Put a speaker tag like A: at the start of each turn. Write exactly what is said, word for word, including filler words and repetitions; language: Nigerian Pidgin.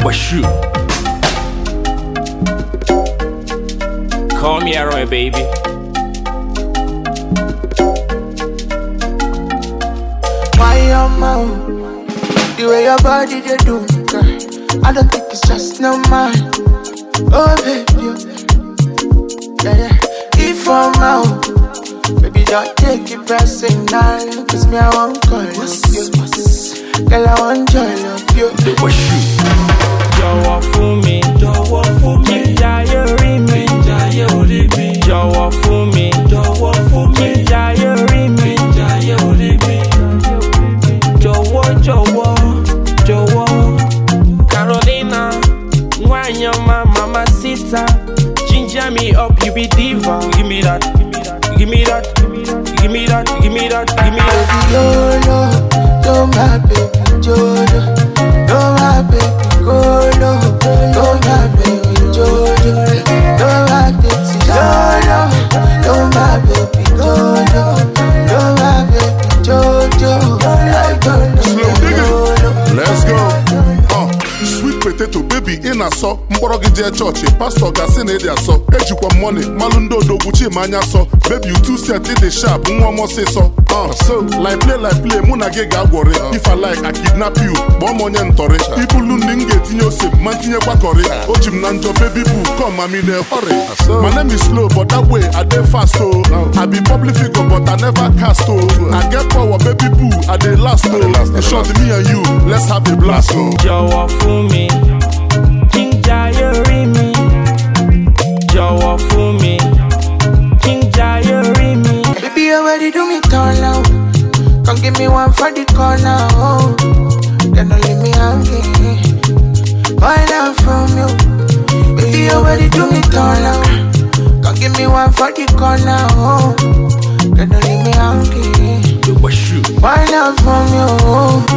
A: shoot. Call me Aaron, baby.
B: Why your mouth? The way your body they do, girl. I don't think it's just no mind. Oh baby, yeah yeah. If I'm out, baby don't take it personal. Cause me I won't call you. Girl I want your love you.
A: What shoot? Jọ̀wọ́ fún mi,
C: jọ̀wọ́ fún mi,
A: jayé orí mi,
C: jayé orí mi,
A: jọ̀wọ́ fún mi,
C: jọ̀wọ́ fún mi,
A: jayé orí mi,
C: jayé orí mi,
A: jọ̀wọ́ jọ̀wọ́ jọ̀wọ́. Carolina, Wanyama, Mamacita, ginger me up, you be diva. Give me that, give me that, give me that, give me that, give me that.
B: Baby Lolo, you're my baby Jojo, you're my baby Golo, you're my baby Jojo, you're my baby Lolo, you're my baby Jojo, you're my baby Jojo. I don't know.
D: Let's go. Uh, sweet potato baby in a so mkpọrọ gị jee chọọchị pastor gasị na ịdị asọ ejikwa money malụ ndị odogwu chima anya sọ baby you too set ịdị sharp nwa m ọsịsọ uh, so like play like play mụ na gị ga-agwọrị if I like I kidnap you kpọọ m onye ntọrị ibulu ndị m ga-etinye ose ma ntinyekwa kọrị o ji m na njọ baby boo come ma mi na-ehọrị my name is slow but that way I dey fast oh I be public figure but I never cast oh I get power baby boo I dey last oh in short me and you let's have a blast oh.
A: Jọ̀wọ́ fún mi, kí n jayé orí mi. Jọ̀wọ́ fún mi, kí n jayé orí mi.
B: Baby, you already do me turn now. Come give me one for the corner, oh. Then don't leave me hanging. Why not from you? Baby, you already do me turn now. Come give me one for the corner, oh. Then don't leave me hanging.
A: What shoot?
B: Why not from you?